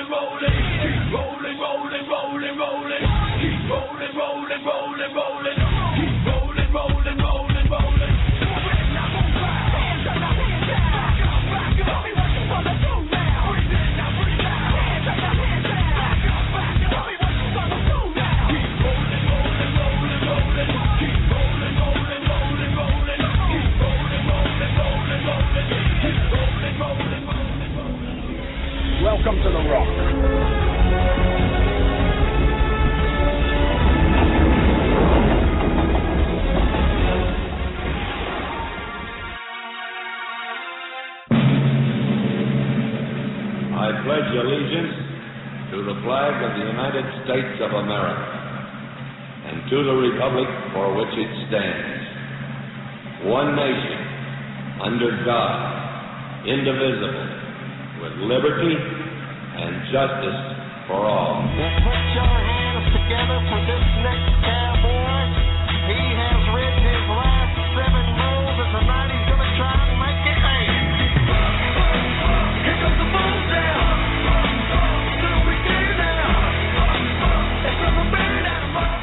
Welcome to The Rock. I pledge allegiance to the flag of the United States of America and to the republic for which it stands, one nation, under God, indivisible, with liberty and justice for all. Put your hands together for this next cowboy. He has written his last 7 rolls, and tonight he's going to try and make it 8. Here comes the bull down. So we get it now. It's from a bird out of my...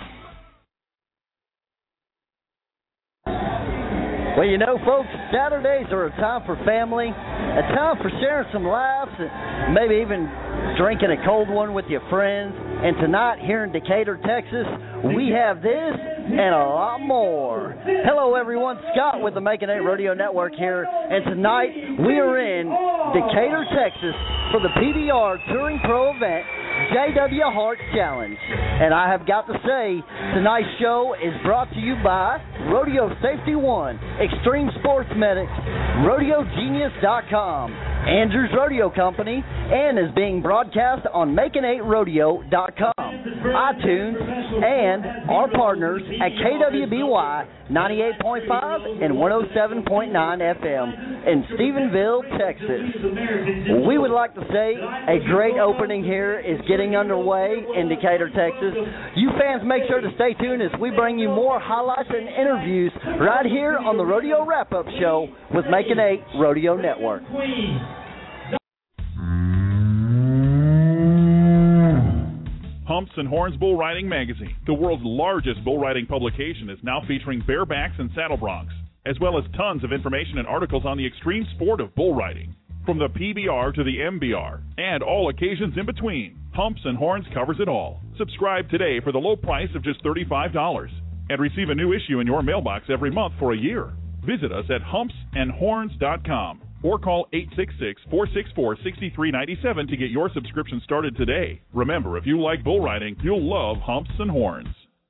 Well, you know, folks, Saturdays are a time for family, a time for sharing some laughs, and maybe even drinking a cold one with your friends. And tonight here in Decatur, Texas, we have this and a lot more. Hello, everyone. Scott with the Making It Rodeo Network here. And tonight we are in Decatur, Texas for the PBR Touring Pro event, J.W. Hart Challenge. And I have got to say, tonight's show is brought to you by Rodeo Safety One, Extreme Sports Medics, RodeoGenius.com, Andrews Rodeo Company, and is being broadcast on Making8Rodeo.com, iTunes, and our partners at KWBY 98.5 and 107.9 FM in Stephenville, Texas. We would like to say a great opening here is getting underway in Decatur, Texas. You fans make sure to stay tuned as we bring you more highlights and interviews right here on the Rodeo Wrap-Up Show with Making 8 Rodeo Network. Humps and Horns Bull Riding Magazine, the world's largest bull riding publication, is now featuring barebacks and saddle broncs, as well as tons of information and articles on the extreme sport of bull riding. From the PBR to the MBR, and all occasions in between, Humps and Horns covers it all. Subscribe today for the low price of just $35 and receive a new issue in your mailbox every month for a year. Visit us at humpsandhorns.com or call 866-464-6397 to get your subscription started today. Remember, if you like bull riding, you'll love Humps and Horns.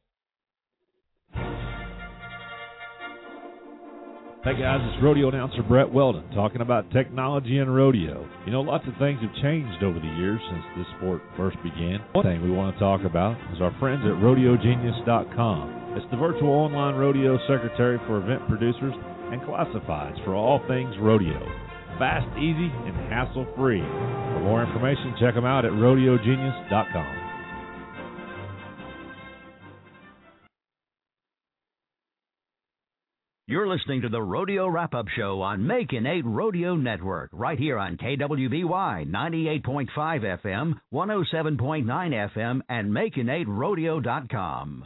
Hey guys, it's rodeo announcer Brett Weldon talking about technology and rodeo. You know, lots of things have changed over the years since this sport first began. One thing we want to talk about is our friends at RodeoGenius.com. It's the virtual online rodeo secretary for event producers and classifieds for all things rodeo. Fast, easy, and hassle-free. For more information, check them out at RodeoGenius.com. You're listening to the Rodeo Wrap-Up Show on Making 8 Rodeo Network, right here on KWBY 98.5 FM, 107.9 FM, and Making8Rodeo.com.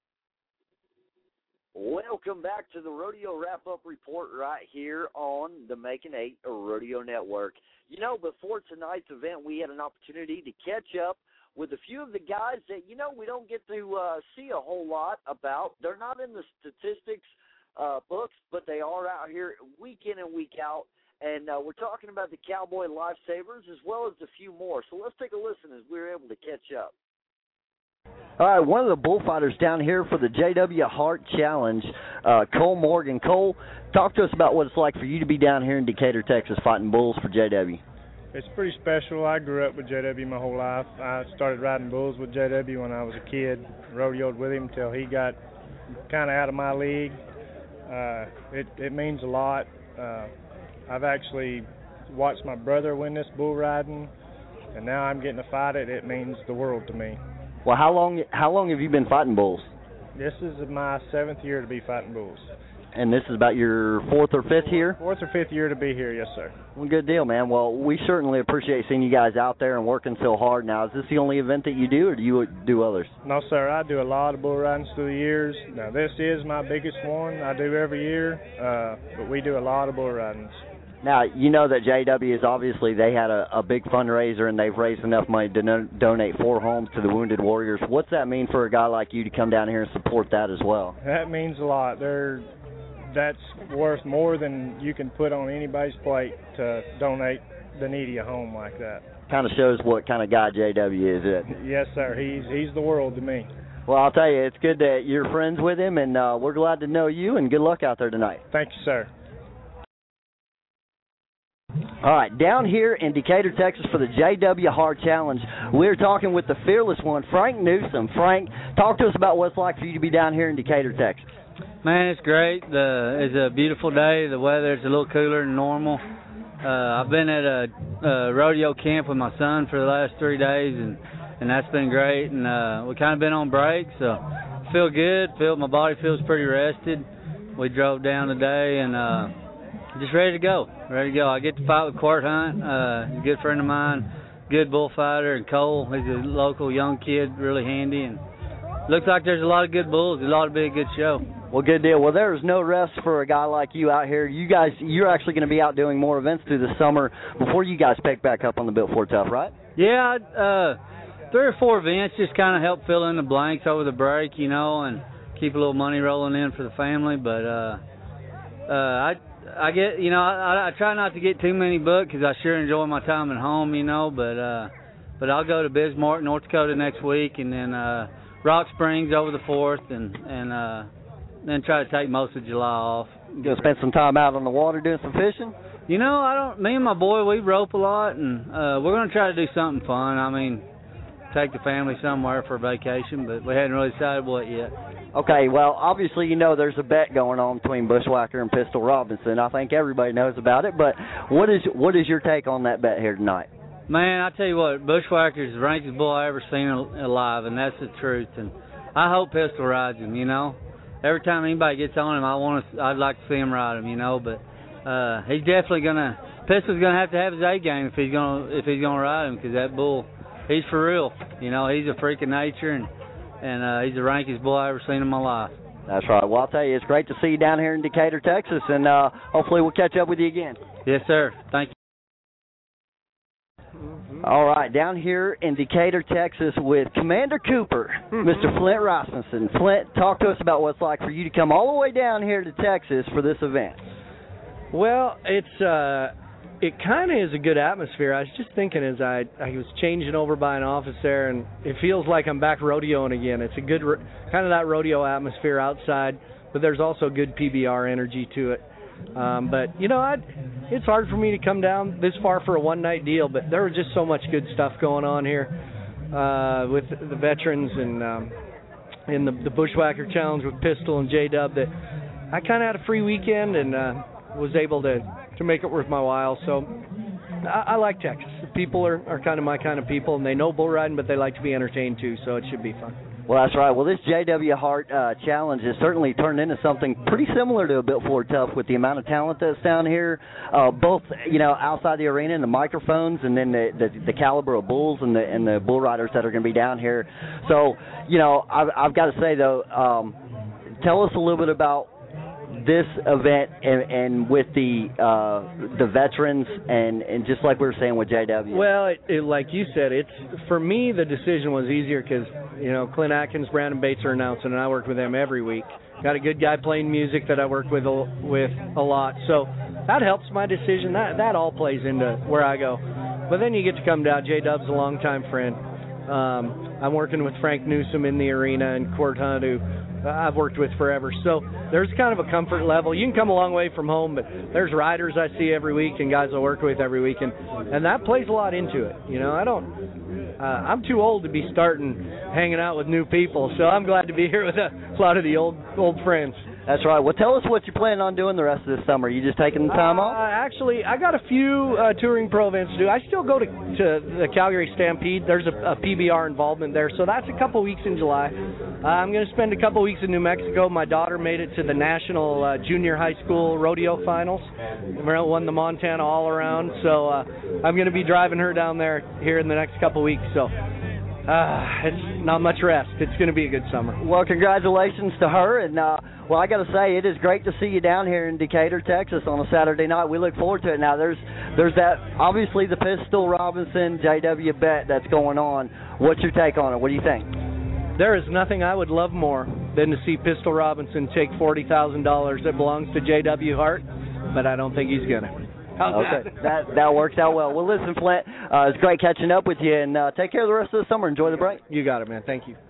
Welcome back to the Rodeo Wrap-Up Report right here on the Making 8 Rodeo Network. You know, before tonight's event, we had an opportunity to catch up with a few of the guys that, you know, we don't get to see a whole lot about. They're not in the statistics books, but they are out here week in and week out, and we're talking about the Cowboy Lifesavers as well as a few more. So let's take a listen as we're able to catch up. All right, one of the bullfighters down here for the J.W. Hart Challenge, Cole Morgan. Cole, talk to us about what it's like for you to be down here in Decatur, Texas, fighting bulls for J.W. It's pretty special. I grew up with J.W. my whole life. I started riding bulls with J.W. when I was a kid, rodeoed with him until he got kind of out of my league. It means a lot. I've actually watched my brother win this bull riding, and now I'm getting to fight it. It means the world to me. Well, how long have you been fighting bulls? This is my 7th year to be fighting bulls. And this is about your 4th or 5th year? 4th or 5th year to be here, yes, sir. Well, good deal, man. Well, we certainly appreciate seeing you guys out there and working so hard. Now, is this the only event that you do, or do you do others? No, sir. I do a lot of bull ridings through the years. Now, this is my biggest one I do every year, but we do a lot of bull ridings. Now, you know that JW is obviously, they had a big fundraiser, and they've raised enough money to donate 4 homes to the Wounded Warriors. What's that mean for a guy like you to come down here and support that as well? That means a lot. That's worth more than you can put on anybody's plate to donate the needy a home like that. Kind of shows what kind of guy JW is, isn't it? Yes, sir. He's the world to me. Well, I'll tell you, it's good that you're friends with him, and we're glad to know you, and good luck out there tonight. Thank you, sir. All right, down here in Decatur, Texas for the JW Hart Challenge, we're talking with the fearless one, Frank Newsom. Frank, talk to us about what it's like for you to be down here in Decatur, Texas. Man, it's great. It's a beautiful day. The weather's a little cooler than normal. I've been at a rodeo camp with my son for the last 3 days, and that's been great. And we kind of been on break, so feel good. My body feels pretty rested. We drove down today and just ready to go. I get to fight with Quart Hunt. He's a good friend of mine, good bullfighter, and Cole. He's a local young kid, really handy, and looks like there's a lot of good bulls. It ought to be a good show. Well, good deal. Well, there's no rest for a guy like you out here. You're actually going to be out doing more events through the summer before you guys pick back up on the Built Ford Tough, right? Yeah, 3 or 4 events just kind of help fill in the blanks over the break, and keep a little money rolling in for the family. But I get, I try not to get too many booked because I sure enjoy my time at home, but I'll go to Bismarck, North Dakota next week, and then Rock Springs over the 4th, and then try to take most of July off. You gonna spend some time out on the water doing some fishing? Me and my boy, we rope a lot, and we're gonna try to do something fun. Take the family somewhere for a vacation, but we hadn't really decided what yet. Okay, well, obviously, there's a bet going on between Bushwhacker and Pistol Robinson. I think everybody knows about it, but what is your take on that bet here tonight? Man, I tell you what, Bushwhacker's the rankest bull I ever seen alive, and that's the truth. And I hope Pistol rides him. Every time anybody gets on him, I'd like to see him ride him. But he's definitely Pistol's gonna have his A game if he's gonna ride him, because that bull, he's for real. He's a freak of nature, and he's the rankest bull I ever seen in my life. That's right. Well, I'll tell you, it's great to see you down here in Decatur, Texas, and hopefully we'll catch up with you again. Yes, sir. Thank you. All right, down here in Decatur, Texas with Commander Cooper, Mr. Flint Rasmussen. Flint, talk to us about what it's like for you to come all the way down here to Texas for this event. Well, it kind of is a good atmosphere. I was just thinking as I was changing over by an office there, and it feels like I'm back rodeoing again. It's a good kind of that rodeo atmosphere outside, but there's also good PBR energy to it. But it's hard for me to come down this far for a one-night deal, but there was just so much good stuff going on here with the veterans and the Bushwhacker Challenge with Pistol and J-Dub, that I kind of had a free weekend and was able to make it worth my while. So I like Texas. The people are kind of my kind of people, and they know bull riding, but they like to be entertained too, so it should be fun. Well, that's right. Well, this JW Hart Challenge has certainly turned into something pretty similar to a Built Ford Tough with the amount of talent that's down here, both outside the arena and the microphones, and then the caliber of bulls and the bull riders that are going to be down here. So, I've got to say though, tell us a little bit about this event and with the veterans and just like we were saying with JW. Well, like you said, for me the decision was easier because Clint Atkins, Brandon Bates are announcing, and I work with them every week. Got a good guy playing music that I work with a lot, so that helps my decision. That all plays into where I go. But then you get to come down. J-Dub's a longtime friend. I'm working with Frank Newsom in the arena and Quart Hunt, who I've worked with forever. So there's kind of a comfort level. You can come a long way from home, but there's riders I see every week and guys I work with every week, and that plays a lot into it. I'm too old to be starting hanging out with new people, so I'm glad to be here with a lot of the old friends. That's right. Well, tell us what you plan on doing the rest of this summer. You just taking the time off? Actually, I got a few touring pro events to do. I still go to the Calgary Stampede. There's a PBR involvement there, so that's a couple weeks in July. I'm going to spend a couple weeks in New Mexico. My daughter made it to the National Junior High School Rodeo Finals. Won the Montana All-Around, so I'm going to be driving her down there here in the next couple weeks. So it's not much rest. It's going to be a good summer. Well, congratulations to her, and well, I got to say, it is great to see you down here in Decatur, Texas on a Saturday night. We look forward to it. Now, there's that, obviously, the Pistol Robinson JW bet that's going on. What's your take on it? What do you think? There is nothing I would love more than to see Pistol Robinson take $40,000 that belongs to J.W. Hart, but I don't think he's going to. Okay, that works out well. Well, listen, Flint, it's great catching up with you, and take care of the rest of the summer. Enjoy the break. You got it, man. Thank you.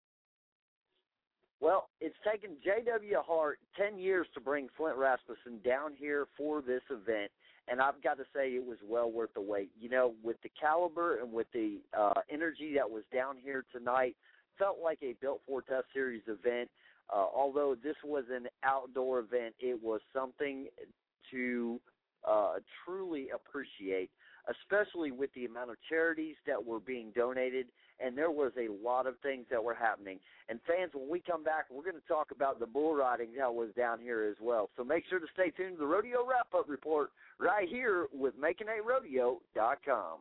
Well, it's taken J.W. Hart 10 years to bring Flint Rasmussen down here for this event, and I've got to say it was well worth the wait. You know, with the caliber and with the energy that was down here tonight, felt like a Built for Tough Series event. Although this was an outdoor event, it was something to truly appreciate, especially with the amount of charities that were being donated, and there was a lot of things that were happening. And fans, when we come back, we're going to talk about the bull riding that was down here as well. So make sure to stay tuned to the Rodeo Wrap-Up Report right here with MakingItRodeo.com.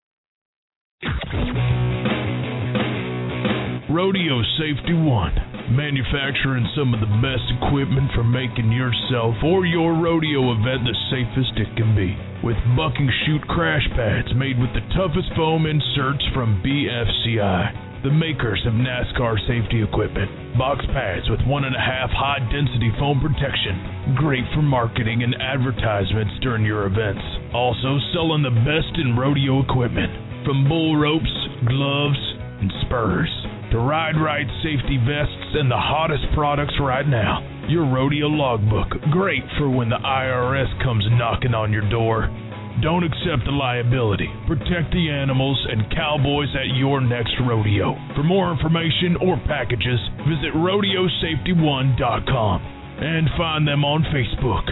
Rodeo Safety One, manufacturing some of the best equipment for making yourself or your rodeo event the safest it can be. With bucking chute crash pads made with the toughest foam inserts from BFCI, the makers of NASCAR safety equipment. Box pads with 1.5 high-density foam protection, great for marketing and advertisements during your events. Also selling the best in rodeo equipment, from bull ropes, gloves, and spurs, to Ride Right safety vests and the hottest products right now. Your rodeo logbook, great for when the IRS comes knocking on your door. Don't accept the liability. Protect the animals and cowboys at your next rodeo. For more information or packages, visit RodeoSafetyOne.com and find them on Facebook.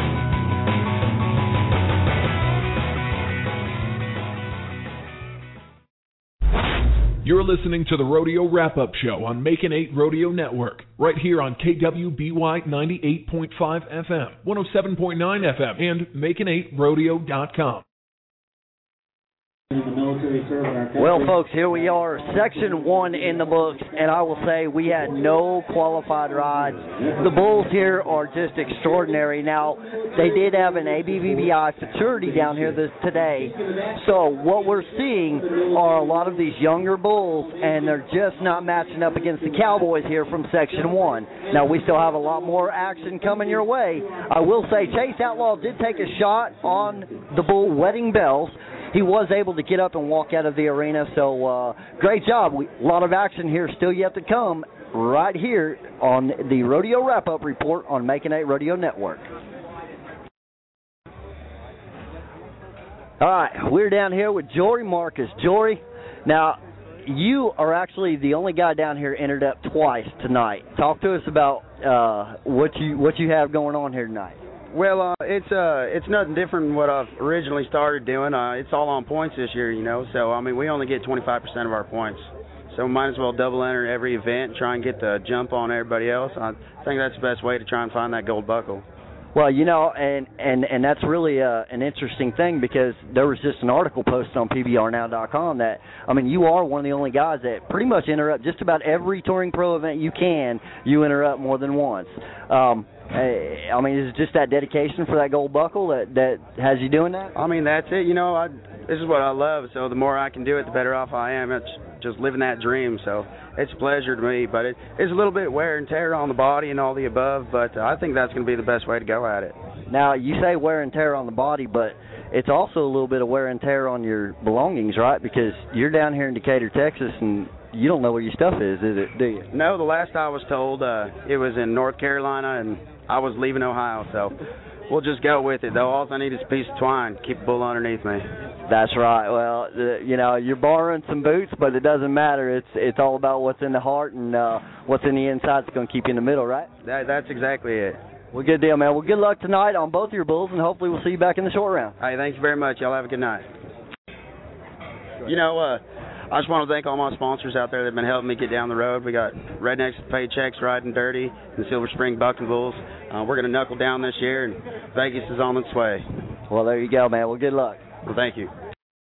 You're listening to the Rodeo Wrap-Up Show on Making 8 Rodeo Network, right here on KWBY 98.5 FM, 107.9 FM, and Making8Rodeo.com. Well, folks, here we are, Section 1 in the books, and I will say we had no qualified rides. The bulls here are just extraordinary. Now, they did have an ABVBI futurity down here today, so what we're seeing are a lot of these younger bulls, and they're just not matching up against the Cowboys here from Section 1. Now, we still have a lot more action coming your way. I will say Chase Outlaw did take a shot on the bull Wedding Bells. He was able to get up and walk out of the arena, so great job. A lot of action here still yet to come right here on the Rodeo Wrap-Up Report on Making 8 Rodeo Network. All right, we're down here with Jory Marcus. Jory, now, you are actually the only guy down here entered up twice tonight. Talk to us about what you have going on here tonight. Well, it's nothing different than what I've originally started doing. It's all on points this year, you know. So, I mean, we only get 25% of our points. So might as well double enter every event and try and get the jump on everybody else. I think that's the best way to try and find that gold buckle. Well, you know, and that's really an interesting thing, because there was just an article posted on PBRNow.com that, I mean, you are one of the only guys that pretty much enter up just about every touring pro event you enter up more than once. I mean, is it just that dedication for that gold buckle that has you doing that? I mean, that's it. You know, this is what I love, so the more I can do it, the better off I am. It's just living that dream, so it's a pleasure to me. But it's a little bit wear and tear on the body and all the above, but I think that's going to be the best way to go at it. Now, you say wear and tear on the body, but it's also a little bit of wear and tear on your belongings, right? Because you're down here in Decatur, Texas, and you don't know where your stuff is it, do you? No, the last I was told, it was in North Carolina, and I was leaving Ohio, so we'll just go with it, though. All I need is a piece of twine. Keep the bull underneath me. That's right. Well, you're borrowing some boots, but it doesn't matter. It's all about what's in the heart, and what's in the inside is going to keep you in the middle, right? That's exactly it. Well, good deal, man. Well, good luck tonight on both of your bulls, and hopefully we'll see you back in the short round. Hey, thank you very much. Y'all have a good night. I just want to thank all my sponsors out there that have been helping me get down the road. We got Rednecks with Paychecks, Riding Dirty, and Silver Spring Bucking Bulls. We're going to knuckle down this year, and Vegas is on its way. Well, there you go, man. Well, good luck. Well, thank you.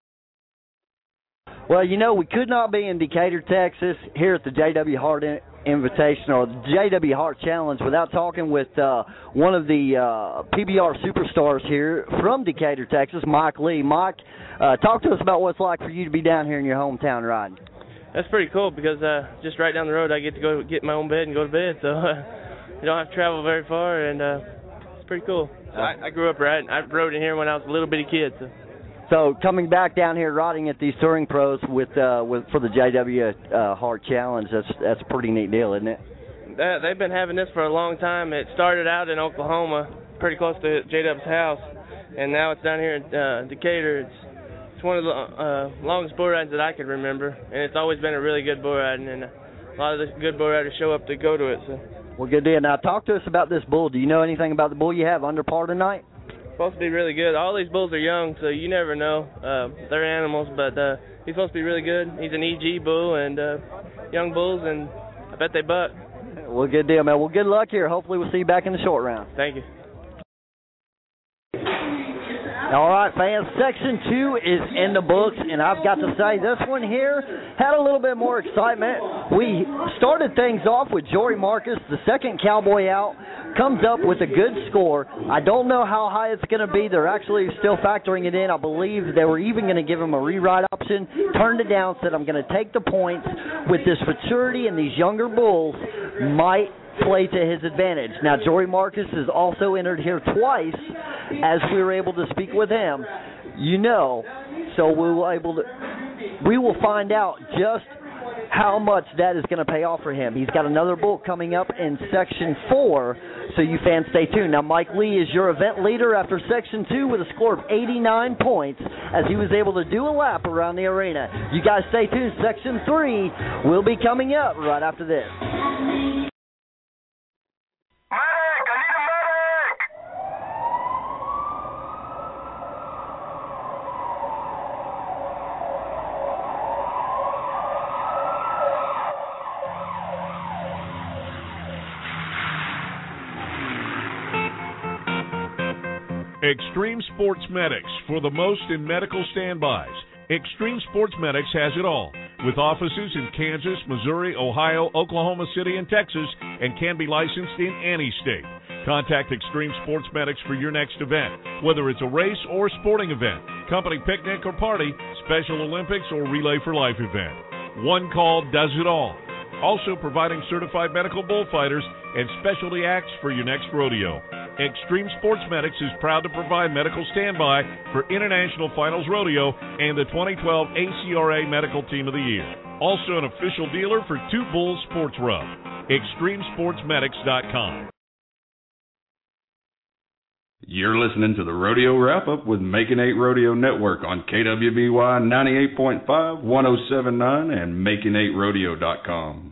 Well, we could not be in Decatur, Texas, here at the J.W. Hart Invitational, or the J.W. Hart Challenge, without talking with one of the PBR superstars here from Decatur, Texas, Mike Lee. Mike, talk to us about what it's like for you to be down here in your hometown riding. That's pretty cool because just right down the road I get to go get my own bed and go to bed, so you don't have to travel very far, and it's pretty cool. So I grew up riding. I rode in here when I was a little bitty kid. So coming back down here riding at these touring pros for the JW Hart Challenge, that's a pretty neat deal, isn't it? They've been having this for a long time. It started out in Oklahoma, pretty close to JW's house, and now it's down here in Decatur. It's one of the longest bull rides that I could remember, and it's always been a really good bull riding, and a lot of the good bull riders show up to go to it. So. Well, good deal. Now talk to us about this bull. Do you know anything about the bull you have under par tonight? Supposed to be really good. All these bulls are young, so you never know. They're animals, but he's supposed to be really good. He's an EG bull and young bulls, and I bet they buck. Well, good deal, man. Well, good luck here. Hopefully we'll see you back in the short round. Thank you. All right, fans, Section 2 is in the books, and I've got to say this one here had a little bit more excitement. We started things off with Jory Marcus, the second cowboy out, comes up with a good score. I don't know how high it's going to be. They're actually still factoring it in. I believe they were even going to give him a rewrite option, turned it down, said I'm going to take the points with this maturity, and these younger bulls might play to his advantage. Now, Jory Marcus has also entered here twice as we were able to speak with him, so we will find out just how much that is going to pay off for him. He's got another bull coming up in Section 4, so you fans stay tuned. Now, Mike Lee is your event leader after Section 2 with a score of 89 points as he was able to do a lap around the arena. You guys stay tuned. Section 3 will be coming up right after this. Extreme Sports Medics, for the most in medical standbys. Extreme Sports Medics has it all, with offices in Kansas, Missouri, Ohio, Oklahoma City, and Texas, and can be licensed in any state. Contact Extreme Sports Medics for your next event, whether it's a race or sporting event, company picnic or party, Special Olympics or Relay for Life event. One call does it all. Also providing certified medical bullfighters and specialty acts for your next rodeo. Extreme Sports Medics is proud to provide medical standby for International Finals Rodeo and the 2012 ACRA Medical Team of the Year. Also an official dealer for Two Bulls Sports Rub. ExtremeSportsMedics.com. You're listening to the Rodeo Wrap-Up with Making 8 Rodeo Network on KWBY 98.5, 107.9, and Making8Rodeo.com.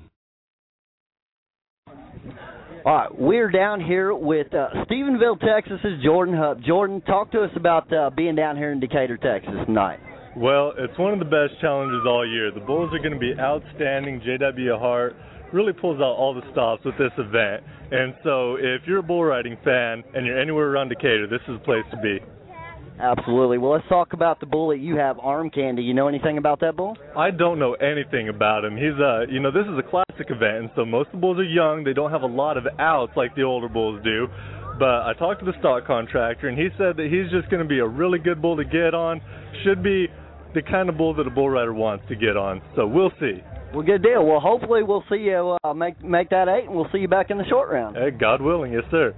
All right, we're down here with Stephenville, Texas's Jordan Hupp. Jordan, talk to us about being down here in Decatur, Texas tonight. Well, it's one of the best challenges all year. The bulls are going to be outstanding. JW Hart really pulls out all the stops with this event. And so if you're a bull riding fan and you're anywhere around Decatur, this is the place to be. Absolutely. Well, let's talk about the bull that you have, Arm Candy. You know anything about that bull? I don't know anything about him. He's this is a classic event, and so most of the bulls are young. They don't have a lot of outs like the older bulls do. But I talked to the stock contractor, and he said that he's just going to be a really good bull to get on. Should be the kind of bull that a bull rider wants to get on. So we'll see. Well, good deal. Well, hopefully we'll see you make that 8, and we'll see you back in the short round. Hey, God willing, yes, sir.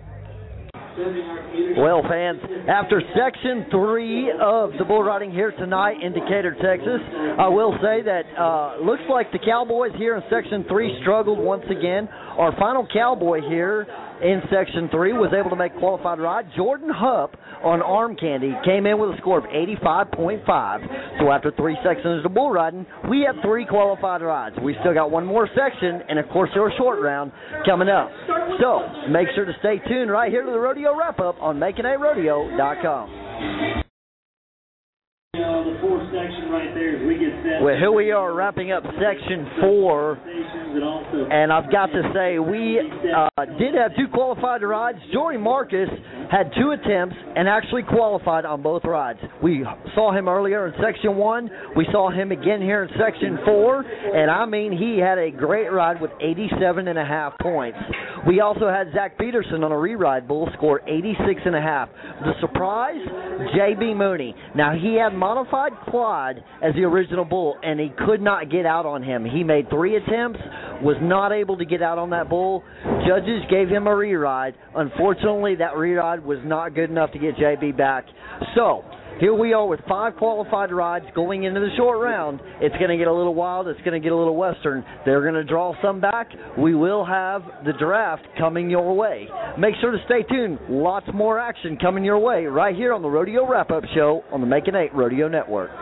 Well, fans, after Section 3 of the bull riding here tonight in Decatur, Texas, I will say that looks like the Cowboys here in Section 3 struggled once again. Our final cowboy here in Section 3 was able to make qualified ride. Jordan Hupp on Arm Candy came in with a score of 85.5. So after 3 sections of bull riding, we have 3 qualified rides. We still got one more section, and of course our short round coming up. So make sure to stay tuned right here to the Rodeo Wrap-Up on making8rodeo.com. The fourth section right there as we get set. Well, here we are wrapping up Section 4, and I've got to say we did have 2 qualified rides. Jory Marcus had 2 attempts and actually qualified on both rides. We saw him earlier in Section 1. We saw him again here in Section 4, and I mean he had a great ride with 87.5 points. We also had Zach Peterson on a re-ride bull score 86.5. The surprise, J.B. Mooney. Now he had modified Clyde as the original bull, and he could not get out on him. He made 3 attempts, was not able to get out on that bull. Judges gave him a re-ride. Unfortunately, that re-ride was not good enough to get JB back. So here we are with 5 qualified rides going into the short round. It's going to get a little wild. It's going to get a little western. They're going to draw some back. We will have the draft coming your way. Make sure to stay tuned. Lots more action coming your way right here on the Rodeo Wrap-Up Show on the Making 8 Rodeo Network.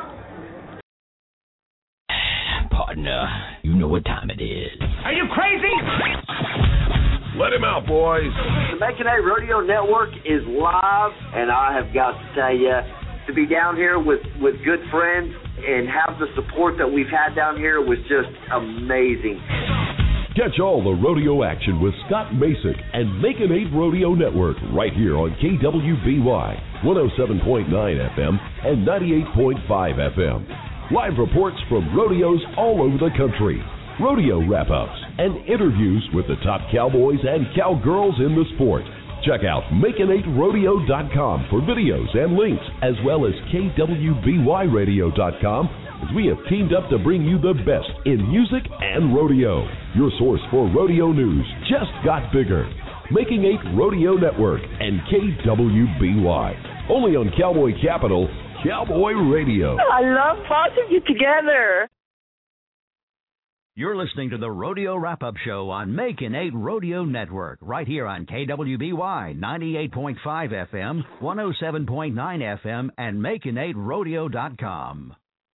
Partner, you know what time it is. Are you crazy? Let him out, boys. The Making 8 Rodeo Network is live, and I have got to tell you, to be down here with good friends and have the support that we've had down here was just amazing. Catch all the rodeo action with Scott Masick and Making 8 Rodeo Network right here on KWBY 107.9 FM and 98.5 FM. Live reports from rodeos all over the country, rodeo wrap-ups, and interviews with the top cowboys and cowgirls in the sport. Check out making8rodeo.com for videos and links, as well as kwbyradio.com, as we have teamed up to bring you the best in music and rodeo. Your source for rodeo news just got bigger. Making 8 Rodeo Network and KWBY. Only on Cowboy Capital, Cowboy Radio. I love both of you together. You're listening to the Rodeo Wrap-Up Show on Making 8 Rodeo Network, right here on KWBY 98.5 FM, 107.9 FM, and making8rodeo.com.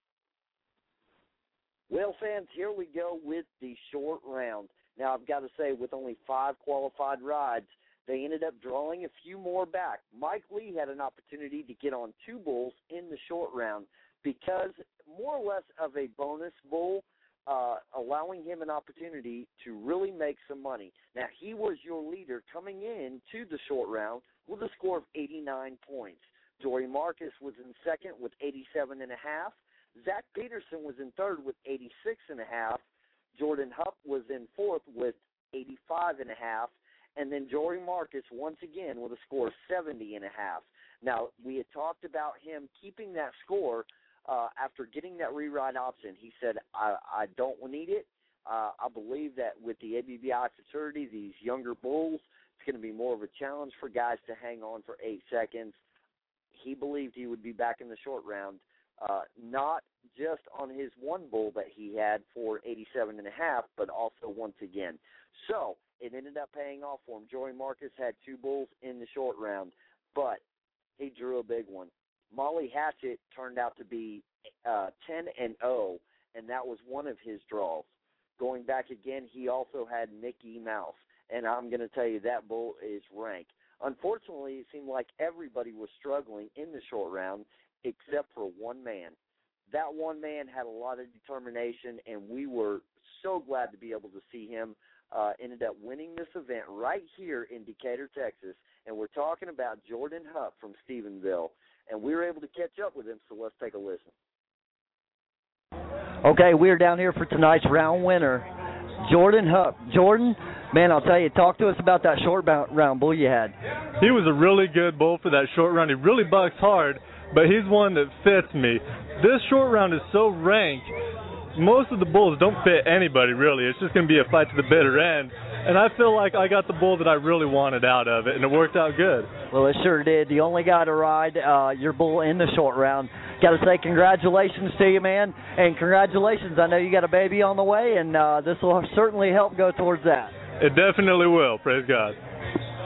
Well, fans, here we go with the short round. Now, I've got to say, with only 5 qualified rides, they ended up drawing a few more back. Mike Lee had an opportunity to get on 2 bulls in the short round because more or less of a bonus bull, allowing him an opportunity to really make some money. Now, he was your leader coming in to the short round with a score of 89 points. Jory Marcus was in second with 87.5. Zach Peterson was in third with 86.5. Jordan Hupp was in fourth with 85.5. And then Jory Marcus, once again, with a score of 70.5. Now, we had talked about him keeping that score after getting that re-ride option. He said, I don't need it. I believe that with the ABBI Futurity, these younger bulls, it's going to be more of a challenge for guys to hang on for 8 seconds. He believed he would be back in the short round, not just on his one bull that he had for 87.5, but also once again. So it ended up paying off for him. Jory Marcus had 2 bulls in the short round, but he drew a big one. Molly Hatchet turned out to be 10-0, and that was one of his draws. Going back again, he also had Mickey Mouse, and I'm going to tell you that bull is rank. Unfortunately, it seemed like everybody was struggling in the short round except for one man. That one man had a lot of determination, and we were so glad to be able to see him. Ended up winning this event right here in Decatur, Texas, and we're talking about Jordan Hupp from Stephenville. And we were able to catch up with him, so let's take a listen. Okay, we're down here for tonight's round winner, Jordan Hupp. Jordan, man, I'll tell you, talk to us about that short round bull you had. He was a really good bull for that short round. He really bucks hard, but he's one that fits me. This short round is so ranked. Most of the bulls don't fit anybody, really. It's just going to be a fight to the bitter end. And I feel like I got the bull that I really wanted out of it, and it worked out good. Well, it sure did. The only guy to ride your bull in the short round. Got to say congratulations to you, man, and congratulations. I know you got a baby on the way, and this will certainly help go towards that. It definitely will. Praise God.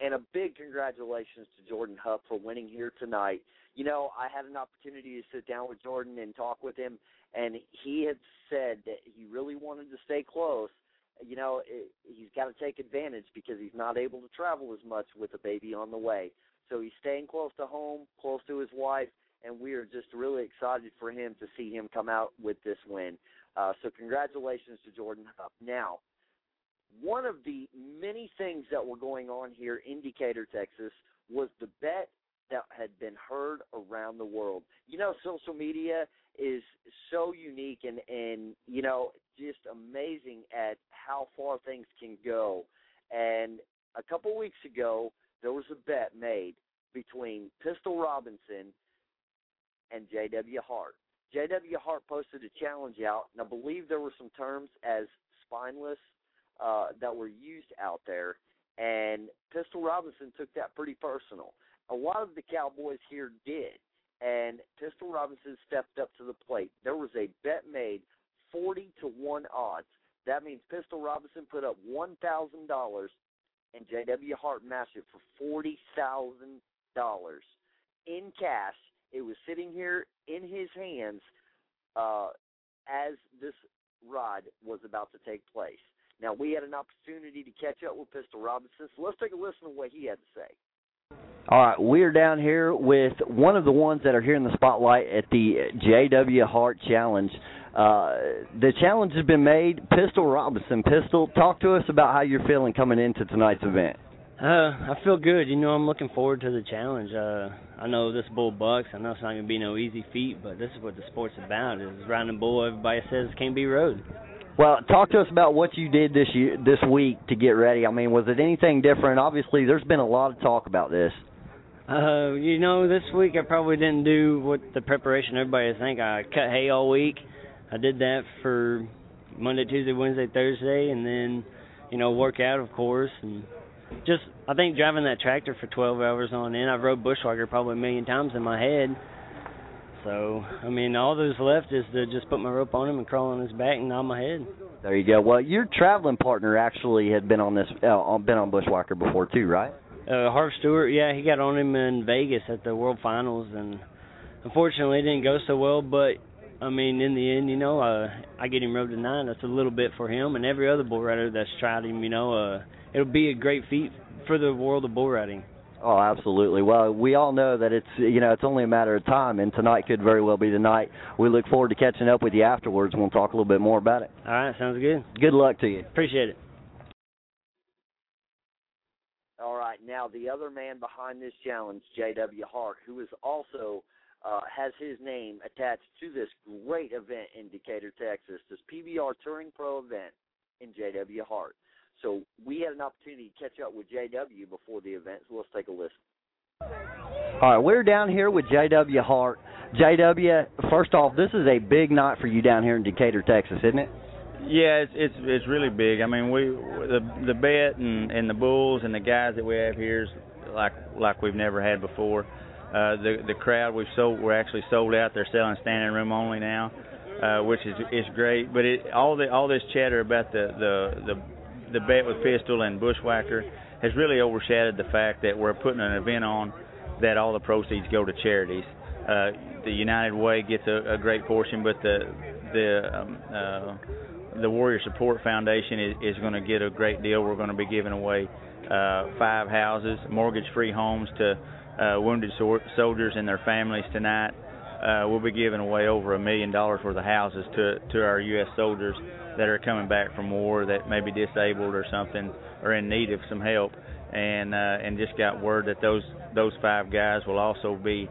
And a big congratulations to Jordan Hupp for winning here tonight. You know, I had an opportunity to sit down with Jordan and talk with him, and he had said that he really wanted to stay close. You know, he's got to take advantage because he's not able to travel as much with a baby on the way. So he's staying close to home, close to his wife, and we are just really excited for him to see him come out with this win. So congratulations to Jordan Hupp. Now, one of the many things that were going on here in Decatur, Texas, was the bet that had been heard around the world. You know, social media is so unique and you know, just amazing at how far things can go. And a couple weeks ago, there was a bet made between Pistol Robinson and J.W. Hart. J.W. Hart posted a challenge out, and I believe there were some terms as spineless that were used out there, and Pistol Robinson took that pretty personal. A lot of the Cowboys here did, and Pistol Robinson stepped up to the plate. There was a bet made 40-1 odds. That means Pistol Robinson put up $1,000, and J.W. Hart matched it for $40,000 in cash. It was sitting here in his hands as this ride was about to take place. Now, we had an opportunity to catch up with Pistol Robinson, so let's take a listen to what he had to say. All right, we're down here with one of the ones that are here in the spotlight at the J.W. Hart Challenge. The challenge has been made. Pistol Robinson. Pistol, talk to us about how you're feeling coming into tonight's event. I feel good. You know, I'm looking forward to the challenge. I know this bull bucks. I know it's not going to be no easy feat, but this is what the sport's about. Is riding a bull everybody says can't be rode. Well, talk to us about what you did this week to get ready. I mean, was it anything different? Obviously, there's been a lot of talk about this. You know, this week I probably didn't do what the preparation everybody think. I cut hay all week. I did that for Monday, Tuesday, Wednesday, Thursday, and then, you know, work out, of course. And just, I think driving that tractor for 12 hours on end, I've rode Bushwhacker probably a million times in my head. So, I mean, all there's left is to just put my rope on him and crawl on his back and nod my head. There you go. Well, your traveling partner actually had been on this, been on Bushwhacker before too, right? Harv Stewart, yeah, he got on him in Vegas at the World Finals, and unfortunately it didn't go so well, but, I mean, in the end, you know, I get him rode tonight. That's a little bit for him, and every other bull rider that's tried him, you know, it'll be a great feat for the world of bull riding. Oh, absolutely. Well, we all know that it's, you know, it's only a matter of time, and tonight could very well be the night. We look forward to catching up with you afterwards, and we'll talk a little bit more about it. All right, sounds good. Good luck to you. Appreciate it. All right, now the other man behind this challenge, J.W. Hart, who is also has his name attached to this great event in Decatur, Texas, this PBR Touring Pro event in J.W. Hart. So we had an opportunity to catch up with J.W. before the event, so let's take a listen. All right, we're down here with J.W. Hart. J.W., first off, this is a big night for you down here in Decatur, Texas, isn't it? Yeah, it's really big. I mean, the bet and the bulls and the guys that we have here is like we've never had before. The crowd we're actually sold out. They're selling standing room only now, which is great. But all this chatter about the bet with Pistol and Bushwhacker has really overshadowed the fact that we're putting an event on that all the proceeds go to charities. The United Way gets a great portion, but the Warrior Support Foundation is going to get a great deal. We're going to be giving away 5 houses, mortgage-free homes to wounded soldiers and their families tonight. We'll be giving away over $1 million worth of houses to our U.S. soldiers that are coming back from war that may be disabled or something or in need of some help. And just got word that those 5 guys will also be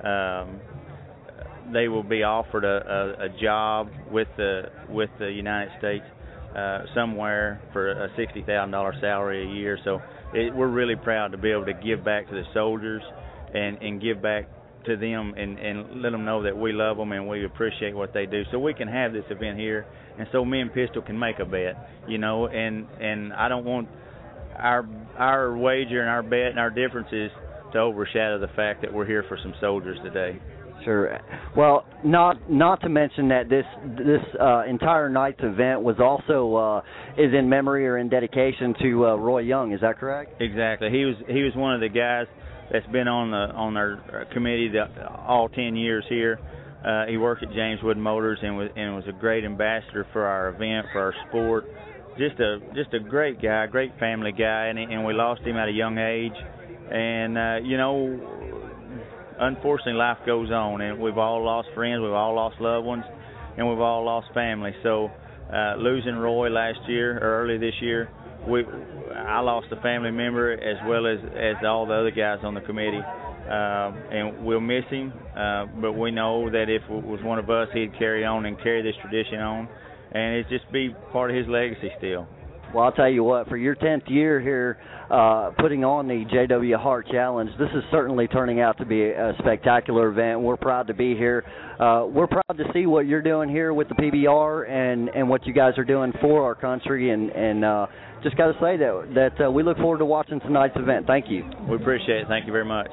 they will be offered a job with the United States somewhere for a $60,000 salary a year. So we're really proud to be able to give back to the soldiers and give back to them and let them know that we love them and we appreciate what they do. So we can have this event here, and so me and Pistol can make a bet, you know. And I don't want our wager and our bet and our differences to overshadow the fact that we're here for some soldiers today. Sure. Well, not to mention that this entire night's event was also is in memory or in dedication to Roy Young. Is that correct? Exactly. He was one of the guys that's been on our committee all 10 years here. He worked at James Wood Motors and was a great ambassador for our event, for our sport. Just a great guy, great family guy, and we lost him at a young age. And unfortunately, life goes on, and we've all lost friends, we've all lost loved ones, and we've all lost family. So losing Roy last year or early this year, I lost a family member as well as all the other guys on the committee. And we'll miss him, but we know that if it was one of us, he'd carry on and carry this tradition on, and it'd just be part of his legacy still. Well, I'll tell you what, for your 10th year here putting on the J.W. Hart Challenge, this is certainly turning out to be a spectacular event. We're proud to be here. We're proud to see what you're doing here with the PBR and what you guys are doing for our country, and just got to say that we look forward to watching tonight's event. Thank you. We appreciate it. Thank you very much.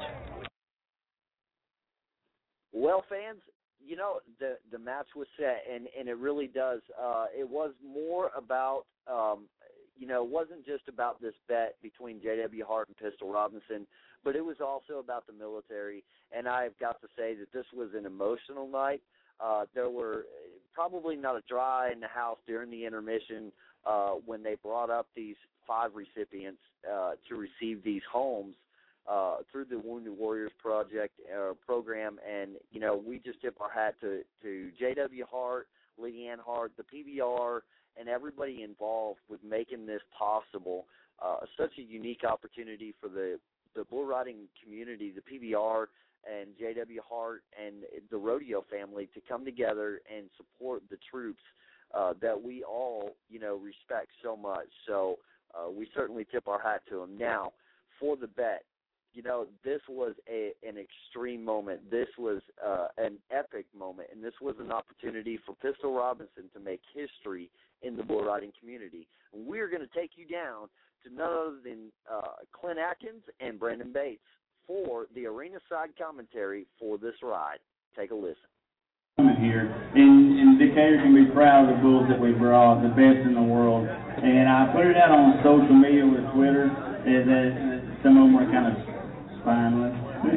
Well, fans, you know, the match was set, and it really does. It was more about, it wasn't just about this bet between J.W. Hart and Pistol Robinson, but it was also about the military, and I've got to say that this was an emotional night. There were probably not a dry in the house during the intermission when they brought up these 5 recipients to receive these homes through the Wounded Warriors program, and we just tip our hat to J.W. Hart, Leanne Hart, the PBR, and everybody involved with making this possible. Such a unique opportunity for the bull riding community, the PBR, and J.W. Hart and the rodeo family to come together and support the troops that we all respect so much. So we certainly tip our hat to them. Now, for the bet. This was an extreme moment. This was an epic moment, and this was an opportunity for Pistol Robinson to make history in the bull riding community. And we're going to take you down to none other than Clint Atkins and Brandon Bates for the arena side commentary for this ride. Take a listen. Here, and Decatur can be proud of the bulls that we brought, the best in the world. And I put it out on social media with Twitter, that some of them were kind of spineless.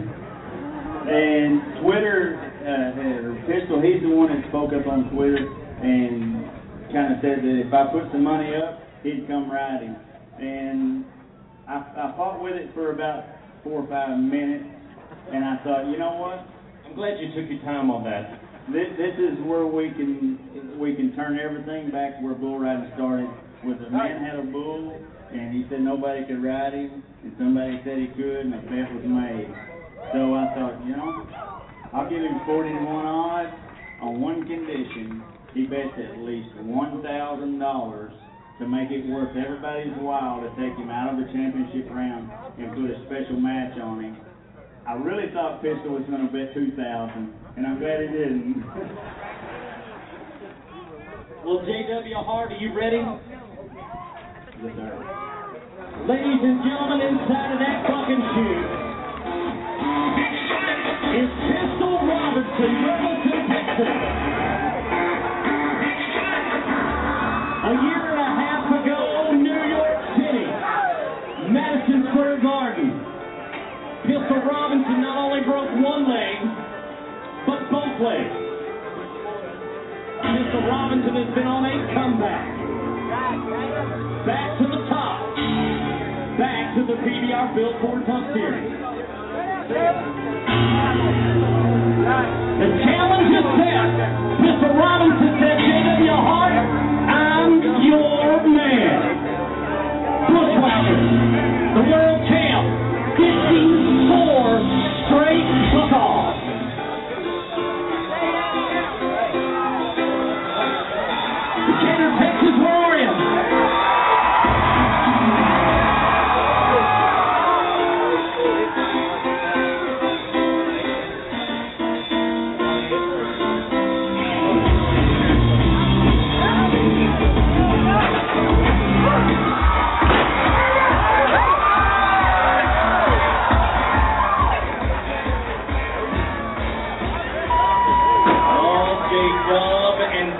And Twitter, Pistol, he's the one that spoke up on Twitter and kind of said that if I put some money up, he'd come riding. And I fought with it for about 4 or 5 minutes, and I thought, you know what? I'm glad you took your time on that. This is where we can turn everything back to where bull riding started. With a man had a bull, and he said nobody could ride him, and somebody said he could, and a bet was made. So I thought, I'll give him 40-1 odds on one condition. He bets at least $1,000 to make it worth everybody's while to take him out of the championship round and put a special match on him. I really thought Pistol was going to bet $2,000, and I'm glad he didn't. Well, J.W. Hart, are you ready? Yes, sir. Ladies and gentlemen, inside of that fucking shoe is Pistol Robinson, Burleson, Texas. A year and a half ago, New York City, Madison Square Garden. Pistol Robinson not only broke one leg, but both legs. Pistol Robinson has been on a comeback. Back to the top. Back to the PBR Billboard Pump Series. The challenge is set. Pistol Robinson said, J.W. Hart, I'm your man. Bushwhacker, the world champ, 54 straight hook-offs. Decatur, Texas, where are you?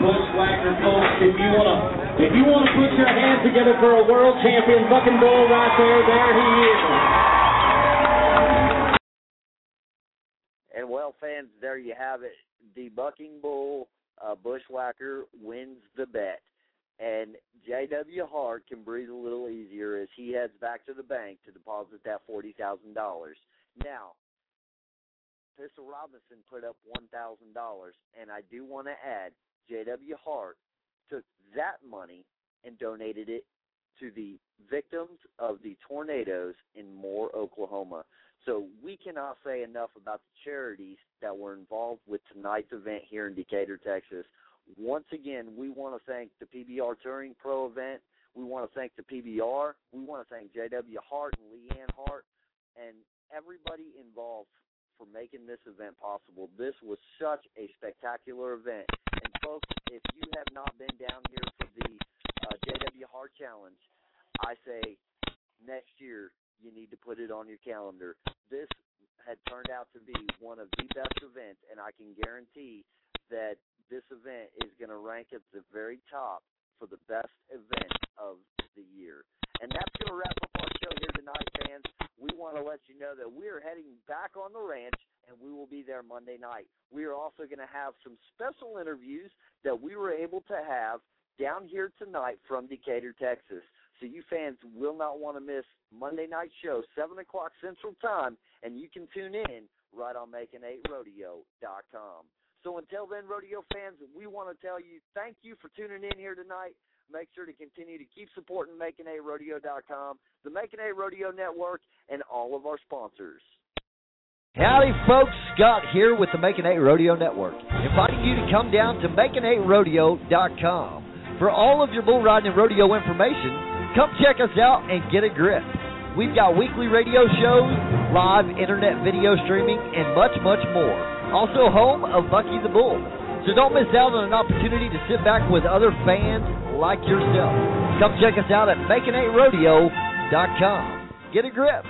Bushwhacker, folks. If you want to put your hands together for a world champion bucking bull right there he is. And well, fans, there you have it. The bucking bull Bushwhacker wins the bet. And J.W. Hart can breathe a little easier as he heads back to the bank to deposit that $40,000. Now, Pistol Robinson put up $1,000, and I do want to add, J.W. Hart took that money and donated it to the victims of the tornadoes in Moore, Oklahoma. So we cannot say enough about the charities that were involved with tonight's event here in Decatur, Texas. Once again, we want to thank the PBR Touring Pro event. We want to thank the PBR. We want to thank J.W. Hart and Leanne Hart and everybody involved for making this event possible. This was such a spectacular event. And, folks, if you have not been down here for the J.W. Hart Challenge, I say next year you need to put it on your calendar. This had turned out to be one of the best events, and I can guarantee that this event is going to rank at the very top for the best event of the year. And that's going to wrap up our show here tonight, fans. We want to let you know that we are heading back on the ranch, and we will be there Monday night. We are also going to have some special interviews that we were able to have down here tonight from Decatur, Texas. So you fans will not want to miss Monday night show, 7 o'clock Central Time, and you can tune in right on making8rodeo.com. So until then, rodeo fans, we want to tell you thank you for tuning in here tonight. Make sure to continue to keep supporting making8rodeo.com, the Making 8 Rodeo Network, and all of our sponsors. Howdy, folks. Scott here with the Making 8 Rodeo Network, inviting you to come down to making8rodeo.com. For all of your bull riding and rodeo information, come check us out and get a grip. We've got weekly radio shows, live internet video streaming, and much, much more. Also home of Bucky the Bull. So don't miss out on an opportunity to sit back with other fans like yourself. Come check us out at making8rodeo.com. Get a grip.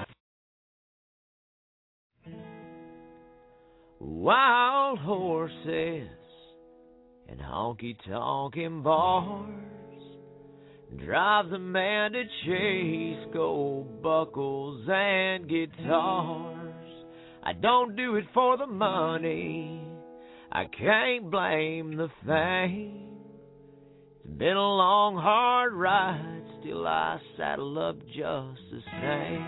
Wild horses and honky-tonkin' bars drive the man to chase gold buckles and guitars. I don't do it for the money, I can't blame the fame. It's been a long, hard ride, still I saddle up just the same.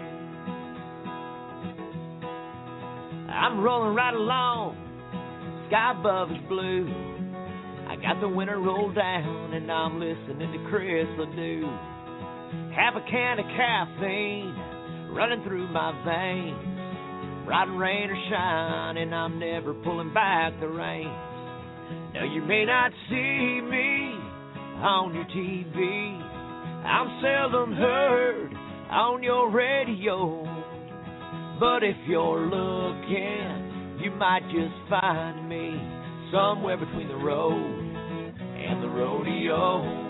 I'm rolling right along, sky above is blue. I got the winter rolled down and I'm listening to Chris Ledoux. Half a can of caffeine running through my veins. Riding rain or shine, and I'm never pulling back the reins. Now you may not see me on your TV. I'm seldom heard on your radio. But if you're looking, you might just find me somewhere between the road and the rodeo.